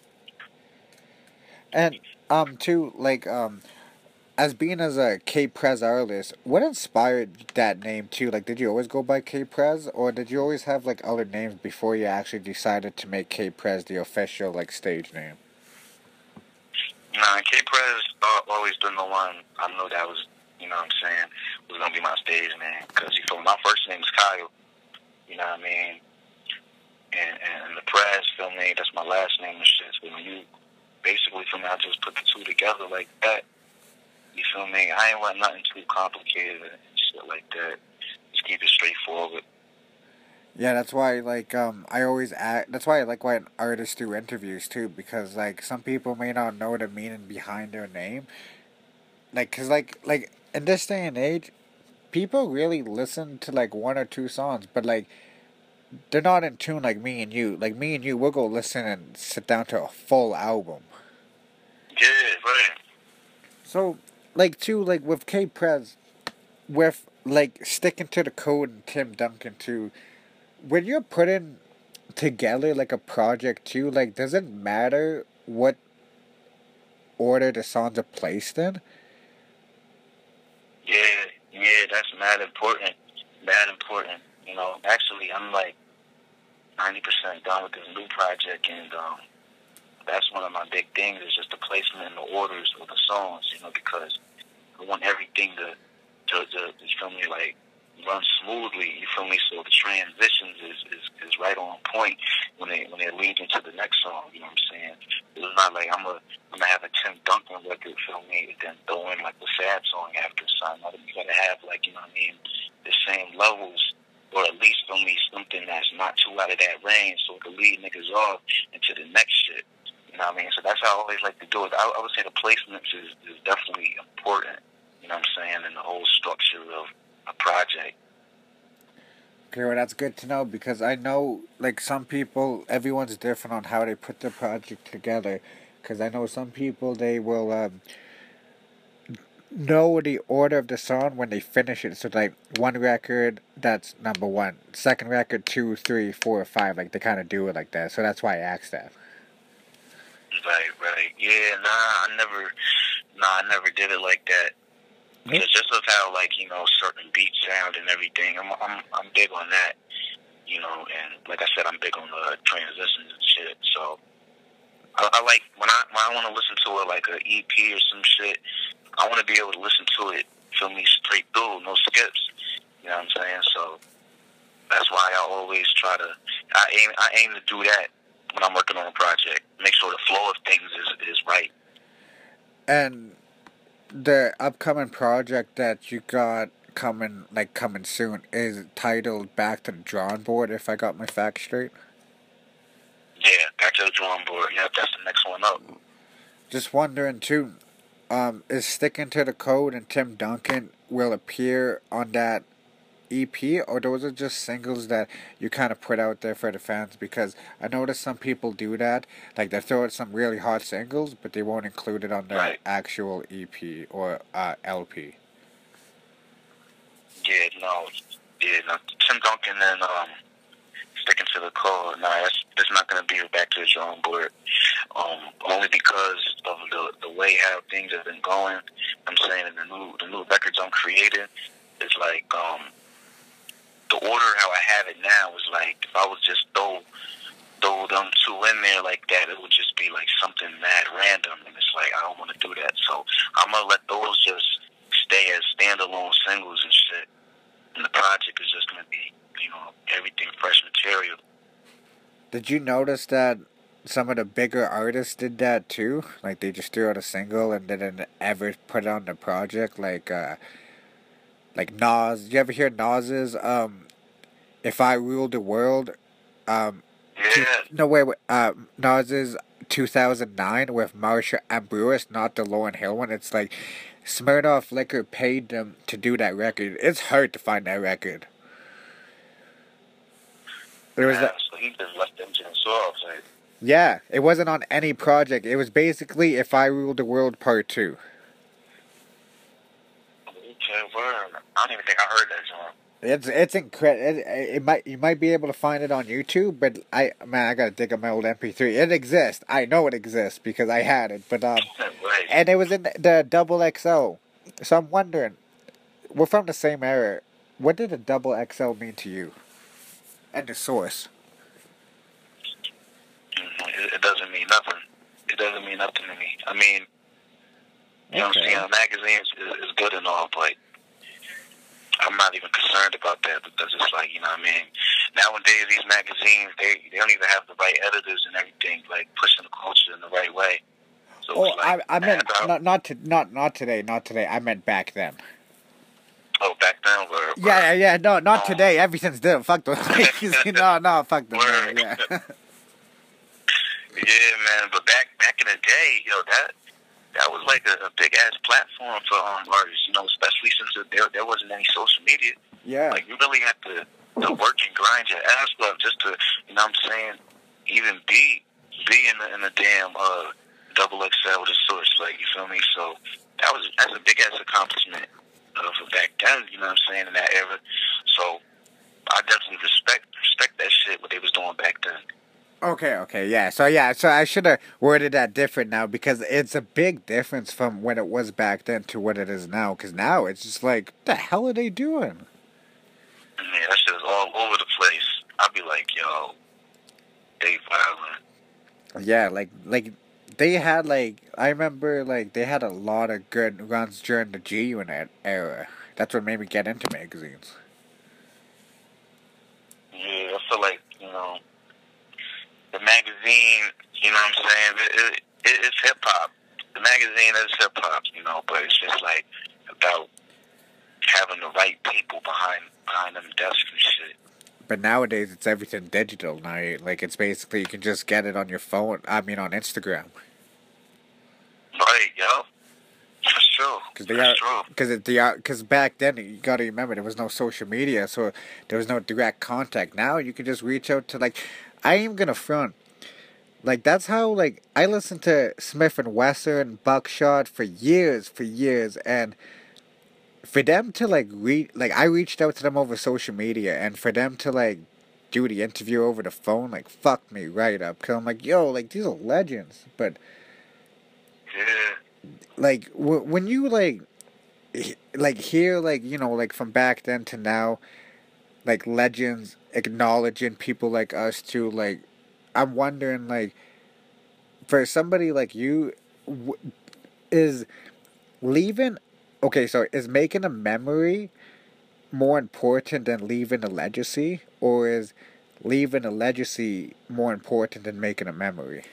Speaker 1: And, um, too, like, um, as being as a K-Prez artist, what inspired that name, too? Like, did you always go by K-Prez, or did you always have, like, other names before you actually decided to make K-Prez the official, like, stage name?
Speaker 2: Nah, K-Prez uh, always been the one I knew that was, you know what I'm saying, was going to be my stage name. Because, you feel my first name is Kyle, you know what I mean? And, and the Prez, feel me, that's my last name and shit. So when you, basically, feel me, I just put the two together like that. You feel me? I ain't want nothing too complicated and shit like that. Just keep it straightforward.
Speaker 1: Yeah, that's why, like, um, I always act, that's why I like when artists do interviews, too, because, like, some people may not know the meaning behind their name. Like, cause, like, like, in this day and age, people really listen to, like, one or two songs, but, like, they're not in tune like me and you. Like, me and you, we'll go listen and sit down to a full album.
Speaker 2: Yeah, right.
Speaker 1: So, like, too, like, with K-Prez, with, like, sticking to the code and Tim Duncan, too, when you're putting together, like, a project, too, like, does it matter what order the songs are placed in?
Speaker 2: Yeah, yeah, that's mad important. Mad important. You know, actually, I'm, like, ninety percent done with this new project, and, um, that's one of my big things is just the placement and the orders of the songs, you know, because I want everything to, to, to you feel me, like, run smoothly, you feel me, so the transitions is, is, is right on point when they when they lead into the next song, you know what I'm saying? It's not like I'm a, I'm going to have a Tim Duncan record, feel me, and then throw in, like, the sad song after something. You got to have, like, you know what I mean, the same levels, or at least, feel me, something that's not too out of that range so it can lead niggas off into the next shit. You know what I mean? So that's how I always like to do it. I, I would say the placements is, is definitely important, you know what I'm saying, in the whole structure of a project.
Speaker 1: Okay, well, that's good to know, because I know, like, some people, everyone's different on how they put their project together. Because I know some people, they will um, know the order of the song when they finish it. So, like, one record, that's number one. Second record, two, three, four, five. Like, they kind of do it like that. So that's why I asked that.
Speaker 2: Right, right. Yeah, nah, I never, nah, I never did it like that. Because just with how, like, you know, certain beats sound and everything, I'm, I'm, I'm big on that, you know, and like I said, I'm big on the transitions and shit, so I, I like, when I, when I want to listen to it like an E P or some shit, I want to be able to listen to it, feel me, straight through, no skips, you know what I'm saying, so that's why I always try to, I aim, I aim to do that when I'm working on a project, make sure the flow of things is, is right.
Speaker 1: And the upcoming project that you got coming, like, coming soon, is titled Back to the Drawing Board, if I got my facts straight?
Speaker 2: Yeah, Back to the Drawing Board. Yeah, that's the next one up.
Speaker 1: Just wondering, too, um, is Sticking to the Code and Tim Duncan will appear on that E P, or those are just singles that you kind of put out there for the fans? Because I noticed some people do that, like they throw out some really hot singles, but they won't include it on their
Speaker 2: Right.
Speaker 1: actual E P or uh, L P.
Speaker 2: Yeah, no, yeah, no. Tim Duncan and um, Sticking to the Code. Nah, that's, that's not going to be Back to the Drawing Board. Um, only because of the the way how things have been going. I'm saying in the new the new records I'm creating is like um. The order how I have it now is like if I was just throw throw them two in there like that, it would just be like something mad random, and it's like I don't want to do that. So I'm gonna let those just stay as standalone singles and shit. And the project is just gonna be, you know, everything fresh material.
Speaker 1: Did you notice that some of the bigger artists did that too? Like they just threw out a single and didn't ever put it on the project. Like, uh, like Nas. You ever hear Nas's um, "If I Ruled the World"? Um,
Speaker 2: Yeah.
Speaker 1: two, no wait, wait uh, Nas's two thousand nine with Marsha Ambrose, not the Lauryn Hill one. It's like Smirnoff Liquor paid them to do that record. It's hard to find that record. There was
Speaker 2: yeah,
Speaker 1: that.
Speaker 2: so he just left them to themselves. Like,
Speaker 1: Yeah, it wasn't on any project. It was basically "If I Ruled the World" Part Two.
Speaker 2: okay, word. I don't even think I heard that song.
Speaker 1: It's it's incredible. It, it might you might be able to find it on YouTube, but I man, I gotta dig up my old M P three. It exists. I know it exists because I had it. But um,
Speaker 2: Right.
Speaker 1: and it was in the, the double X L. So I'm wondering, we're from the same era. What did a double X L mean to you? And the source.
Speaker 2: It, it doesn't mean nothing. It doesn't mean nothing to me. I mean, you know what I'm
Speaker 1: Okay.
Speaker 2: saying? Magazines is, is good and all, but I'm not even concerned about that because it's like, you know what I mean? Nowadays, these magazines, they, they don't even have the right editors and everything, like pushing the culture in the right way. So
Speaker 1: Oh,
Speaker 2: it's like,
Speaker 1: I I meant
Speaker 2: man,
Speaker 1: not not to not not today, not today. I meant back then.
Speaker 2: oh, back then, where,
Speaker 1: Yeah, yeah, yeah. No, not
Speaker 2: Oh.
Speaker 1: today. Everything's different. Fuck those things. No, no, fuck them.
Speaker 2: Word.
Speaker 1: Yeah.
Speaker 2: yeah, man. But back back in the day, yo, that that was like a, a big ass platform for um, artists, you know, especially since there there wasn't any social media.
Speaker 1: Yeah.
Speaker 2: Like you really have to, to work and grind your ass off just to, you know what I'm saying, even be be in the in the damn uh double X L the source, like you feel me? So that was that's a big ass accomplishment uh, for back then, you know what I'm saying, in that era. So I definitely respect respect that shit what they was doing back then.
Speaker 1: Okay, okay, yeah. So yeah, so I should have worded that different now because it's a big difference from when it was back then to what it is now. Because now it's just like, what the hell are they doing?
Speaker 2: Man, that shit is all over the place. I'd be like, yo, they violent.
Speaker 1: Yeah, like like they had like I remember like they had a lot of good runs during the G Unit era. That's what made me get into magazines.
Speaker 2: Yeah, I feel like, you know, the magazine, you know what I'm saying, it, it, it, it's hip-hop. The magazine is hip-hop, you know, but it's just like about having the right people behind behind them desks and shit.
Speaker 1: But nowadays it's everything digital now. Like it's basically you can just get it on your phone. I mean on Instagram.
Speaker 2: Right, yo. That's true.
Speaker 1: Cause they
Speaker 2: That's
Speaker 1: are,
Speaker 2: true.
Speaker 1: because the because back then you gotta remember there was no social media, so there was no direct contact. Now you can just reach out to like, I ain't even gonna front. Like that's how like I listened to Smith and Wesson and Buckshot for years, for years, and for them to like re like I reached out to them over social media, and for them to like do the interview over the phone, like fucked me right up. Cause I'm like, yo, like these are legends, but.
Speaker 2: Yeah.
Speaker 1: Like w- when you like he- like hear like you know like from back then to now like legends acknowledging people like us too, like I'm wondering like for somebody like you w- is leaving okay so is making a memory more important than leaving a legacy, or is leaving a legacy more important than making a memory?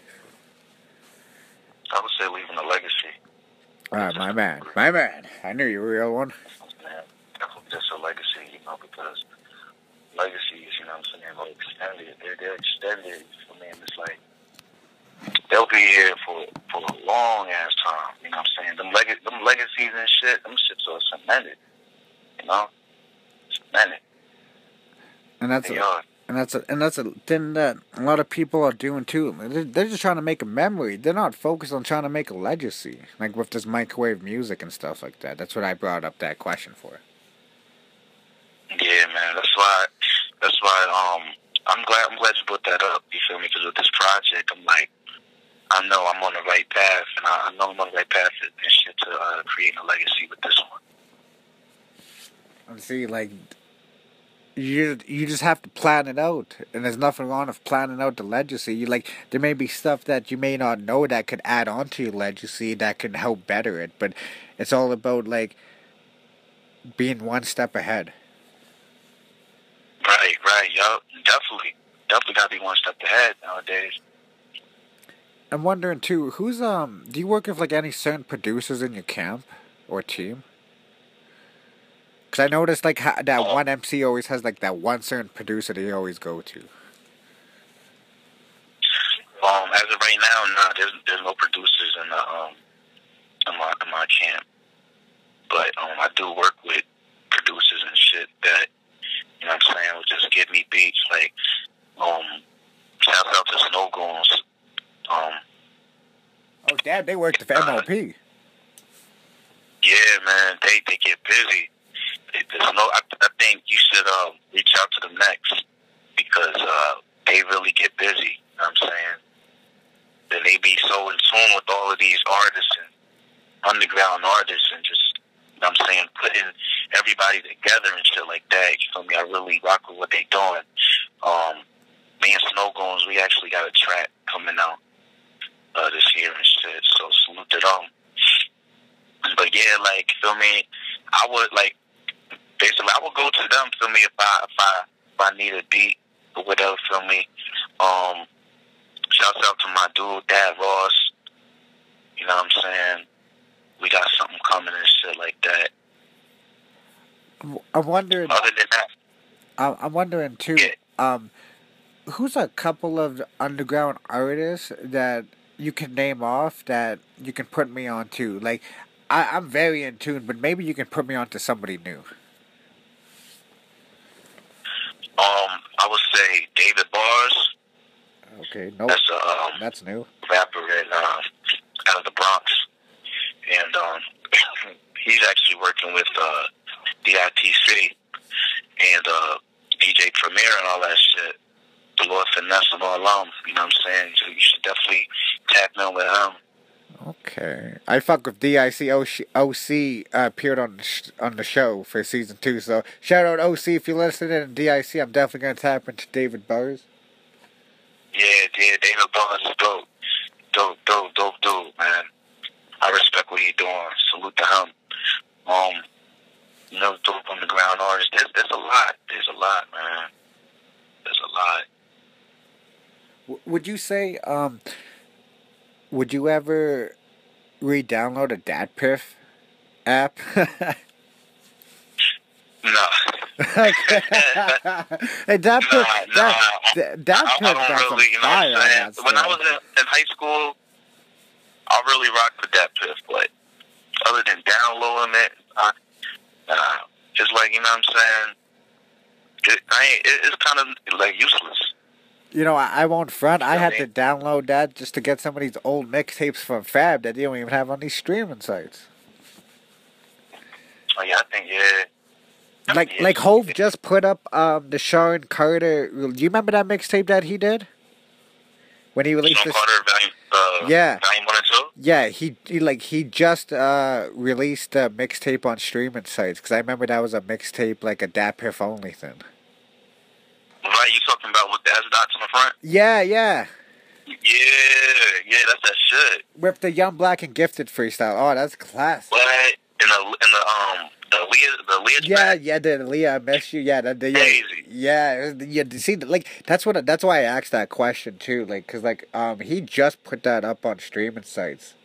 Speaker 2: I would say leaving a legacy.
Speaker 1: Ah, my man, my man. I knew you were a real one.
Speaker 2: Man, definitely just a legacy, you know, because legacies, you know what I'm saying, like extended. They're, they're extended for me, and it's like they'll be here for for a long ass time, you know what I'm saying? Them, leg- them legacies and shit, them shits are cemented, you know? Cemented.
Speaker 1: And that's
Speaker 2: They
Speaker 1: a,
Speaker 2: are.
Speaker 1: and that's a, and that's a thing that a lot of people are doing too. They're, they're just trying to make a memory. They're not focused on trying to make a legacy, like with this microwave music and stuff like that. That's what I brought up that question for.
Speaker 2: Yeah, man. That's why. That's why. Um, I'm glad. I'm glad you brought that up. You feel me? Because with this project, I'm like, I know I'm on the right path, and I, I know I'm on the right path and shit to uh, creating a legacy with this one.
Speaker 1: And see, like, you you just have to plan it out, and there's nothing wrong with planning out the legacy. You like there may be stuff that you may not know that could add on to your legacy that can help better it, but it's all about like being one step ahead.
Speaker 2: Right, right, yup, definitely, definitely gotta be one step ahead nowadays.
Speaker 1: I'm wondering too, who's um, do you work with like any certain producers in your camp or team? Because I noticed like ha- that
Speaker 2: Um,
Speaker 1: one M C always has like that one certain producer they always go to.
Speaker 2: um, as of right now, nah, there's there's no producers in the um in my in my camp, but um, I do work with producers and shit that you know what I'm saying would just give me beats like um, shout out to Snow Goons. Um,
Speaker 1: Oh, damn, they worked with M O P.
Speaker 2: yeah, man, they they get busy. It- There's no, I, I think you should uh, reach out to them next because uh, they really get busy. You know what I'm saying? Then they be so in tune with all of these artists and underground artists and just, you know what I'm saying, putting everybody together and shit like that. You feel me? I really rock with what they doing. Um, me and Snow Goons, we actually got a track coming out uh, this year and shit. So salute to them. But yeah, like, feel me? I would like. Basically, I would go to them, feel me, if I if I if I need a beat or whatever, feel me. Um, shouts out to my dude, Dad Ross. You know what I'm saying? We got something coming and shit like that.
Speaker 1: I'm wondering.
Speaker 2: Other than that,
Speaker 1: I'm I'm wondering too.
Speaker 2: yeah.
Speaker 1: Um, who's a couple of underground artists that you can name off that you can put me on to? Like, I I'm very in tune, but maybe you can put me on to somebody new.
Speaker 2: Um, I would say David Bars.
Speaker 1: Okay, nope,
Speaker 2: That's a um,
Speaker 1: that's new.
Speaker 2: rapper in, uh, out of the Bronx, and um, he's actually working with uh, D I T C and uh, D J Premier and all that shit. The Lord Finesse and all alum. You know what I'm saying? So you should definitely tap in with him.
Speaker 1: Okay, I fuck with D I C. O C uh, appeared on the sh- on the show for season two. So shout out O C if you're listening, and D I C. I'm definitely gonna tap into David Bars.
Speaker 2: Yeah, yeah, David Bars is dope. Dope, dope, dope, dude, man. I respect what he's doing. Salute to him. Um, you know, dope underground artists. There's, there's a lot. There's a lot, man. There's a lot.
Speaker 1: W- would you say um? Would you ever re-download a DatPiff app?
Speaker 2: No.
Speaker 1: Okay. Hey, DatPiff,
Speaker 2: Nah,
Speaker 1: that,
Speaker 2: nah.
Speaker 1: that,
Speaker 2: I,
Speaker 1: DatPiff
Speaker 2: I
Speaker 1: got
Speaker 2: don't
Speaker 1: some
Speaker 2: really, you know what
Speaker 1: fire
Speaker 2: I'm
Speaker 1: on
Speaker 2: saying?
Speaker 1: that
Speaker 2: When I
Speaker 1: stuff.
Speaker 2: was in, in high school, I really rocked with that piff, but other than downloading it, I, uh, it's like, you know what I'm saying? It, I ain't, it, it's kind of like useless.
Speaker 1: You know, I, I won't front. I
Speaker 2: You know
Speaker 1: had
Speaker 2: what I
Speaker 1: to download that just to get some of these old mixtapes from Fab that they don't even have on these streaming sites.
Speaker 2: Oh, yeah, I think, yeah.
Speaker 1: Like,
Speaker 2: yeah.
Speaker 1: like Hove just put up um the Sean Carter. Do you remember that mixtape that he did when he released
Speaker 2: Sean
Speaker 1: this?
Speaker 2: Carter, volume, uh,
Speaker 1: Yeah.
Speaker 2: volume one and two?
Speaker 1: Yeah, he, he like he just uh released a mixtape on streaming sites because I remember that was a mixtape like a DatPiff only thing.
Speaker 2: Right, you talking about with the S dots on the front?
Speaker 1: Yeah, yeah,
Speaker 2: Yeah, yeah, that's that shit.
Speaker 1: with the Young Black and Gifted freestyle. Oh, that's classic.
Speaker 2: What? In the, in the, um, the Leah, the Leah
Speaker 1: Yeah,
Speaker 2: track?
Speaker 1: yeah, the Leah, I miss you. Yeah, the, the yeah,
Speaker 2: Crazy.
Speaker 1: yeah, it was- yeah. See, like that's what that's why I asked that question too. Like, cause like um he just put that up on streaming sites.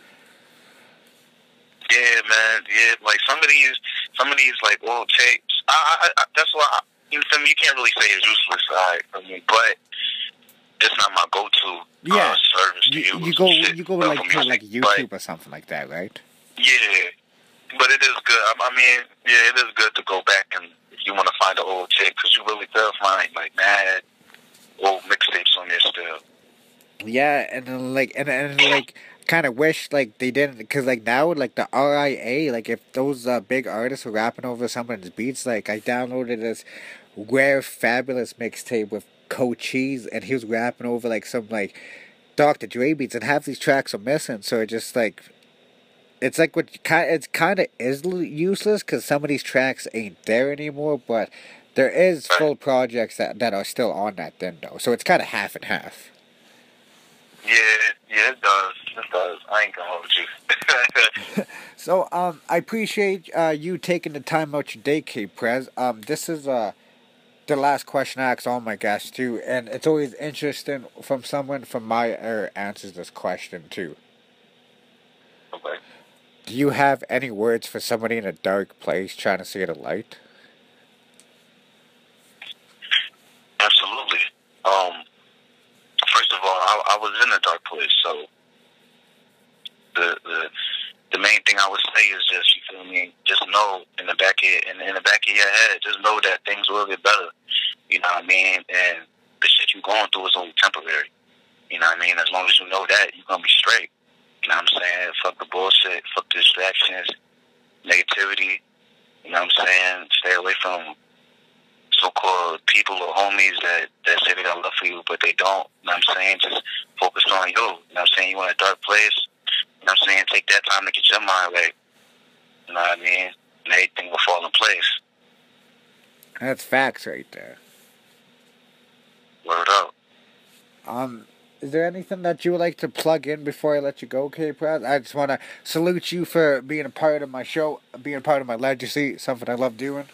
Speaker 2: Yeah, man. Yeah, like some of these, some of these like old tapes. I, I, I that's why I, you know, you can't really say it's useless, right, for me, but it's not my go-to
Speaker 1: Yeah.
Speaker 2: uh, service to
Speaker 1: You,
Speaker 2: use.
Speaker 1: you go
Speaker 2: shit,
Speaker 1: you go
Speaker 2: uh,
Speaker 1: like
Speaker 2: for
Speaker 1: to
Speaker 2: music,
Speaker 1: like
Speaker 2: but,
Speaker 1: YouTube or something like that, right?
Speaker 2: yeah, but it is good. I, I mean, yeah, it is good to go back and if you want to find an old tape, because you really will find like mad old mixtapes on there still.
Speaker 1: Yeah, and then, like and and like kind of wish like they didn't because like now like the R I A like if those uh, big artists were rapping over someone's beats like I downloaded this rare fabulous mixtape with Cochise and he was rapping over like some like Doctor Dre beats and half these tracks are missing so it just like it's like what kind it's kind of is l- useless because some of these tracks ain't there anymore but There is
Speaker 2: Right.
Speaker 1: full projects that, that are still on that then, though. So it's kind of half and half.
Speaker 2: Yeah, yeah, it does. It does. I ain't gonna hold you.
Speaker 1: So, um, I appreciate uh, you taking the time out your day, K-Prez. Um, this is uh, the last question I ask all my guests, too. And it's always interesting from someone from my era answers this question, too.
Speaker 2: Okay.
Speaker 1: Do you have any words for somebody in a dark place trying to see the light?
Speaker 2: Absolutely. Um, first of all, I, I was in a dark place, so the the the main thing I would say is just, you feel me, just know in the back of your, in, in the back of your head, just know that things will get better. You know what I mean? And the shit you're going through is only temporary. You know what I mean? As long as you know that, you're gonna be straight. You know what I'm saying? Fuck the bullshit, fuck the distractions, negativity. You know what I'm saying? Stay away from so-called people or homies that, that say they got love for you, but they don't. You know what I'm saying? Just focus on you. You know what I'm saying? You in a dark place. You know what I'm saying? Take that time to get your mind right. You know what I mean? And everything will fall in place.
Speaker 1: That's facts right there.
Speaker 2: Word up.
Speaker 1: Um, is there anything that you would like to plug in before I let you go, K-Prez? I just want to salute you for being a part of my show, being a part of my legacy, something I love doing.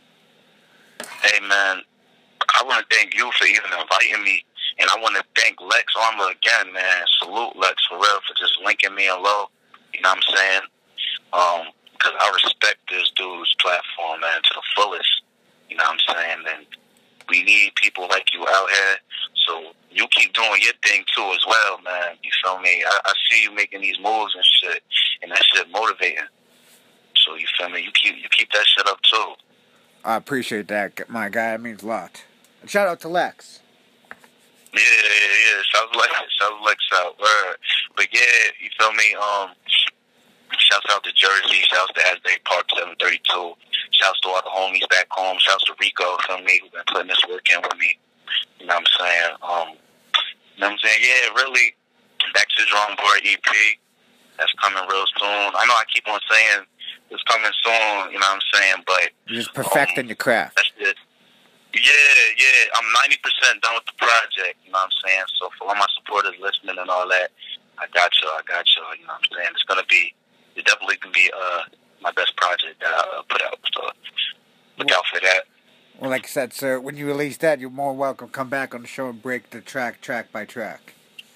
Speaker 2: Hey, man, I want to thank you for even inviting me. And I want to thank Lex Armour again, man. Salute Lex for real for just linking me in low. You know what I'm saying? Um, because I respect this dude's platform, man, to the fullest. You know what I'm saying? And we need people like you out here. So you keep doing your thing too as well, man. You feel me? I, I see you making these moves and shit, and that shit motivating. So you feel me? You keep you keep that shit up too.
Speaker 1: I appreciate that, my guy. It means a lot. And shout out to Lex.
Speaker 2: Yeah, yeah, yeah. Sounds like sounds like so. Word. But yeah, you feel me? Um, shouts out to Jersey. Shouts to Asbury Park seven thirty-two. Shouts to all the homies back home. Shouts to Rico, feel me, who been putting this work in with me. You know what I'm saying? Um, you know what I'm saying? Yeah, really. Back to the drawing board E P. That's coming real soon. I know I keep on saying it's coming soon. You know what I'm saying? But
Speaker 1: You're just perfecting
Speaker 2: um,
Speaker 1: your craft.
Speaker 2: That's it. Yeah, yeah. I'm ninety percent done with the project, you know what I'm saying? So for all my supporters listening and all that, I got you, I got you, you know what I'm saying? It's going to be, it definitely can be uh, my best project that I uh, put out, so look out for that.
Speaker 1: Well, like I said, sir, when you release that, you're more welcome. Come back on the show and break the track, track by track.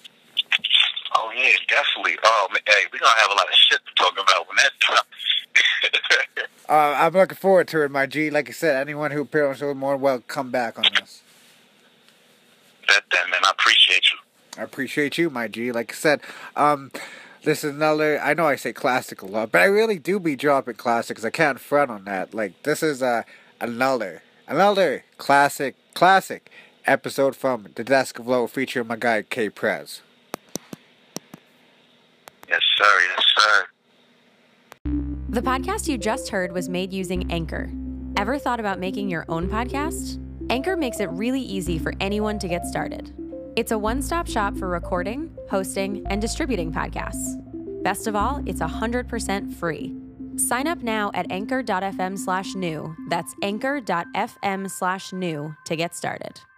Speaker 2: Oh, yeah, definitely. Oh, man, hey, we're going to have a lot of shit to talk about when that drops.
Speaker 1: uh, I'm looking forward to it, my G. Like I said, anyone who appears on the show, more welcome. Come back on this.
Speaker 2: Bet that, man. I appreciate you.
Speaker 1: I appreciate you, my G. Like I said, um, this is another, I know I say classic a lot, but I really do be dropping classics. I can't front on that. Like, this is uh, another, another classic, classic episode from The Desk of Low featuring my guy, K-Prez.
Speaker 2: Yes, sir. Yes, sir.
Speaker 3: The podcast you just heard was made using Anchor. Ever thought about making your own podcast? Anchor makes it really easy for anyone to get started. It's a one-stop shop for recording, hosting, and distributing podcasts. Best of all, it's one hundred percent free. Sign up now at anchor.fm slash new. That's anchor.fm slash new to get started.